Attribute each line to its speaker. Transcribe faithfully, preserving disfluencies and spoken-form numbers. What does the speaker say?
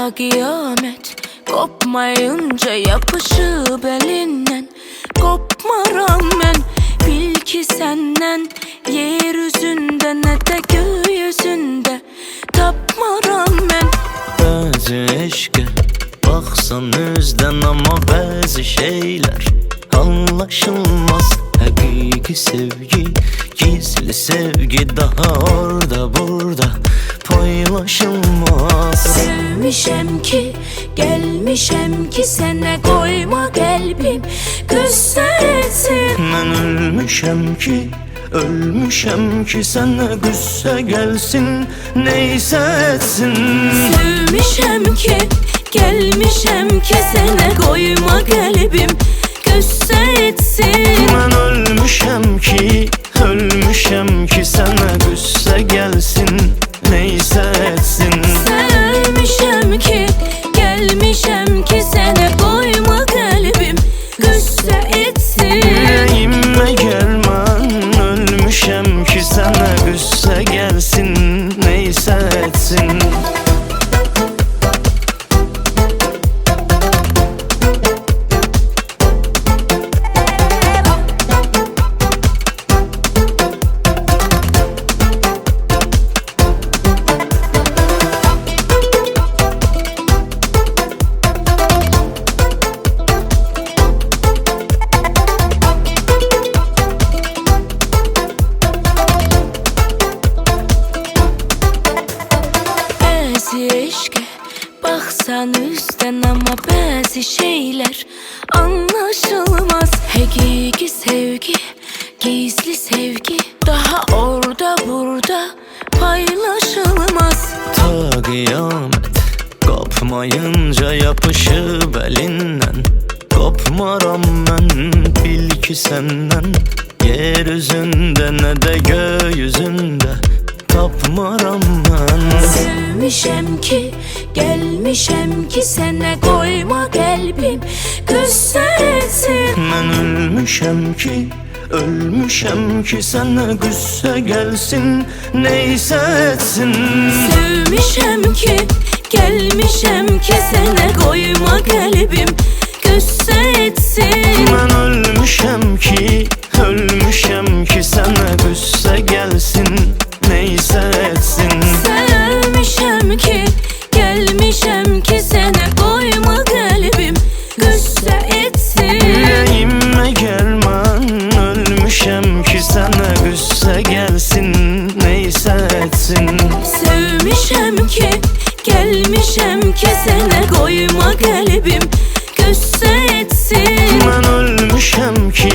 Speaker 1: Ta kıyamet kopmayınca yapışıp elinden. Kopmaram ben, bil ki senden yeryüzünde ne de gökyüzünde tapmaram ben.
Speaker 2: Bəzi eşqə baxsan üzdən, amma bəzi şeylər anlaşılmaz. Həqiqi sevgi, gizli sevgi daha orada burada paylaşılmaz.
Speaker 1: Sevmişem ki, gelmişem ki sene koyma kalbim küssesin.
Speaker 2: Mən ölmüşəm ki, ölmüşəm ki sənə qüssə gəlsin, neysə etsin.
Speaker 1: Sevmişem ki, gelmişem ki sene koyma kalbim küsse etsin.
Speaker 2: Mən ölmüşəm ki, ölmüşəm ki sənə qüssə gəlsin, neysə etsin.
Speaker 1: Sen ölmüşem ki, gelmişem ki sene koyma kalbim küsse etsin.
Speaker 2: Ürəyimə gəlmən, ölmüşəm ki sənə qüssə gəlsin, neysə etsin.
Speaker 1: Eşke baksan üstten ama bazı şeyler anlaşılmaz. Hakiki sevgi, gizli sevgi daha orada burada paylaşılmaz.
Speaker 2: Ta qiyamət qopmayınca yapışıb əlindən. Qopmaram mən, bil ki səndən yer üzündə nə də göy üzündə tapmaram mən.
Speaker 1: Sevmişem ki, gelmişem ki sene koyma kalbim küssesin.
Speaker 2: Mən ölmüşəm ki, ölmüşəm ki sənə qüssə gəlsin, neysə etsin.
Speaker 1: Sevmişem ki, gelmişem ki sene koyma kalbim küsse etsin.
Speaker 2: Mən ölmüşəm ki, ölmüşəm ki sənə qüssə gəlsin, neysə etsin.
Speaker 1: Sen ölmüşem ki, gelmişem ki sene koyma kalbim küsse etsin.
Speaker 2: Ürəyimə gəlmən, ölmüşəm ki sənə qüssə gəlsin, neysə etsin.
Speaker 1: Sevmişem ki, gelmişem ki sene koyma kalbim küsse etsin.
Speaker 2: Mən ölmüşəm ki,